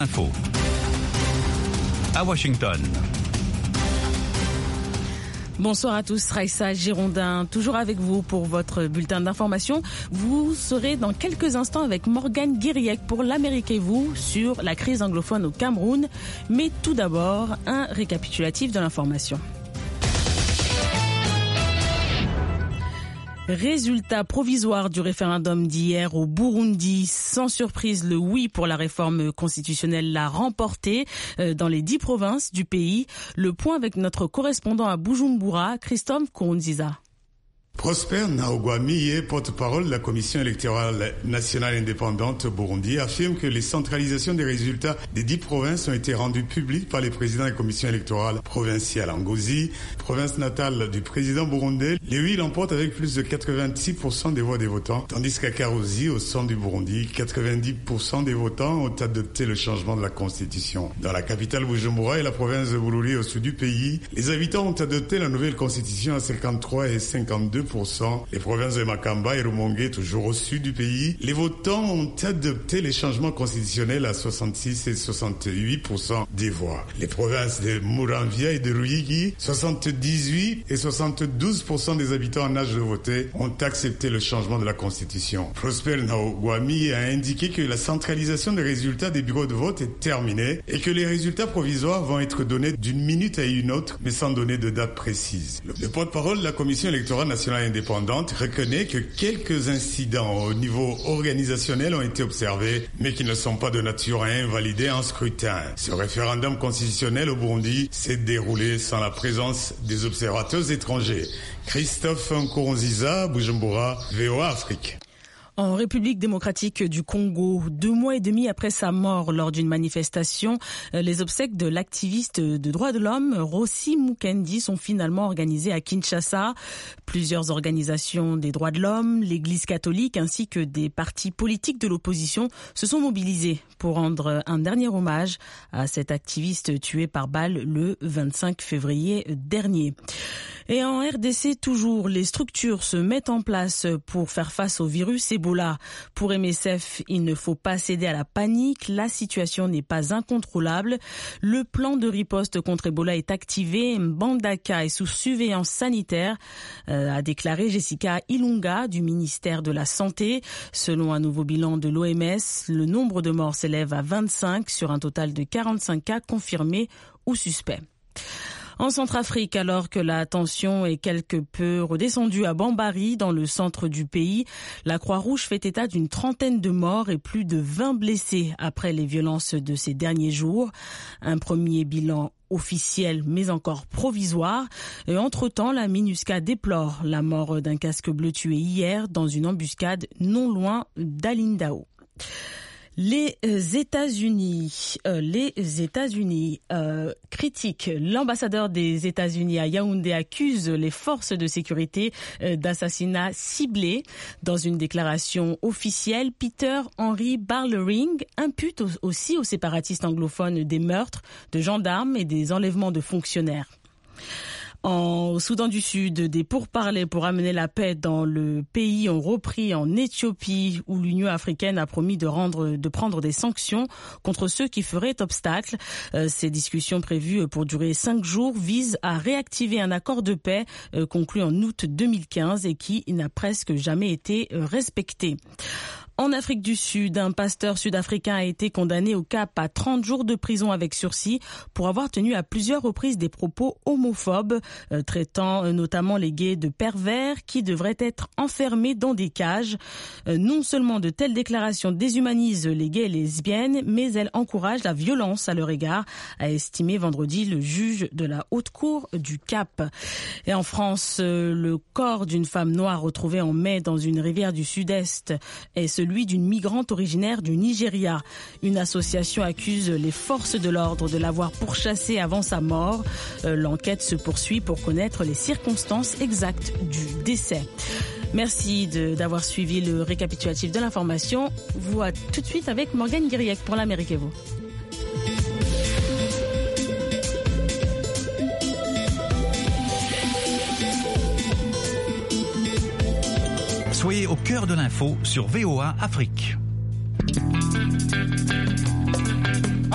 Info. À Washington. Bonsoir à tous, Raïssa Girondin, toujours avec vous pour votre bulletin d'information. Vous serez dans quelques instants avec Morgane Guiriec pour l'Amérique et vous sur la crise anglophone au Cameroun. Mais tout d'abord, un récapitulatif de l'information. Résultat provisoire du référendum d'hier au Burundi. Sans surprise, le oui pour la réforme constitutionnelle l'a remporté dans les 10 provinces du pays. Le point avec notre correspondant à Bujumbura, Christophe Kounziza. Prosper Ntahogwamiye, porte-parole de la Commission électorale nationale indépendante au Burundi, affirme que les centralisations des résultats des 10 provinces ont été rendues publiques par les présidents des commissions électorales provinciales. En Ngozi, province natale du président burundais, les oui l'emportent avec plus de 86% des voix des votants, tandis qu'à Karuzi, au centre du Burundi, 90% des votants ont adopté le changement de la constitution. Dans la capitale Bujumbura et la province de Bururi au sud du pays, les habitants ont adopté la nouvelle constitution à 53 et 52%. Les provinces de Makamba et Rumongue, toujours au sud du pays, les votants ont adopté les changements constitutionnels à 66 et 68% des voix. Les provinces de Muramvya et de Ruyigi, 78 et 72% des habitants en âge de voter ont accepté le changement de la constitution. Prosper Ntahogwamiye a indiqué que la centralisation des résultats des bureaux de vote est terminée et que les résultats provisoires vont être donnés d'une minute à une autre, mais sans donner de date précise. Le porte-parole de la Commission électorale nationale indépendante reconnaît que quelques incidents au niveau organisationnel ont été observés, mais qui ne sont pas de nature à invalider un scrutin. Ce référendum constitutionnel au Burundi s'est déroulé sans la présence des observateurs étrangers. Christophe Nkurunziza, Bujumbura, VOA Afrique. En République démocratique du Congo, 2 mois et demi après sa mort lors d'une manifestation, les obsèques de l'activiste de droits de l'homme Rossi Mukendi sont finalement organisées à Kinshasa. Plusieurs organisations des droits de l'homme, l'Église catholique ainsi que des partis politiques de l'opposition se sont mobilisés pour rendre un dernier hommage à cet activiste tué par balle le 25 février dernier. Et en RDC toujours, les structures se mettent en place pour faire face au virus Ebola. Pour MSF, il ne faut pas céder à la panique. La situation n'est pas incontrôlable. Le plan de riposte contre Ebola est activé. Mbandaka est sous surveillance sanitaire, a déclaré Jessica Ilunga du ministère de la Santé. Selon un nouveau bilan de l'OMS, le nombre de morts s'élève à 25 sur un total de 45 cas confirmés ou suspects. En Centrafrique, alors que la tension est quelque peu redescendue à Bambari, dans le centre du pays, la Croix-Rouge fait état d'une trentaine de morts et plus de 20 blessés après les violences de ces derniers jours. Un premier bilan officiel mais encore provisoire. Et entre-temps, la MINUSCA déplore la mort d'un casque bleu tué hier dans une embuscade non loin d'Alindao. Les États-Unis critiquent. L'ambassadeur des États-Unis à Yaoundé accuse les forces de sécurité d'assassinat ciblé. Dans une déclaration officielle, Peter Henry Barlering impute aussi aux séparatistes anglophones des meurtres de gendarmes et des enlèvements de fonctionnaires. Au Soudan du Sud, des pourparlers pour amener la paix dans le pays ont repris en Éthiopie, où l'Union africaine a promis de prendre des sanctions contre ceux qui feraient obstacle. Ces discussions prévues pour durer 5 jours visent à réactiver un accord de paix conclu en août 2015 et qui n'a presque jamais été respecté. En Afrique du Sud, un pasteur sud-africain a été condamné au Cap à 30 jours de prison avec sursis pour avoir tenu à plusieurs reprises des propos homophobes, traitant notamment les gays de pervers qui devraient être enfermés dans des cages. Non seulement de telles déclarations déshumanisent les gays et les lesbiennes, mais elles encouragent la violence à leur égard, a estimé vendredi le juge de la Haute Cour du Cap. Et en France, le corps d'une femme noire retrouvée en mai dans une rivière du Sud-Est est celui d'une migrante originaire du Nigeria. Une association accuse les forces de l'ordre de l'avoir pourchassée avant sa mort. L'enquête se poursuit pour connaître les circonstances exactes du décès. Merci d'avoir suivi le récapitulatif de l'information. Vous à tout de suite avec Morgane Guiriec pour l'Amérique et vous. Soyez au cœur de l'info sur VOA Afrique.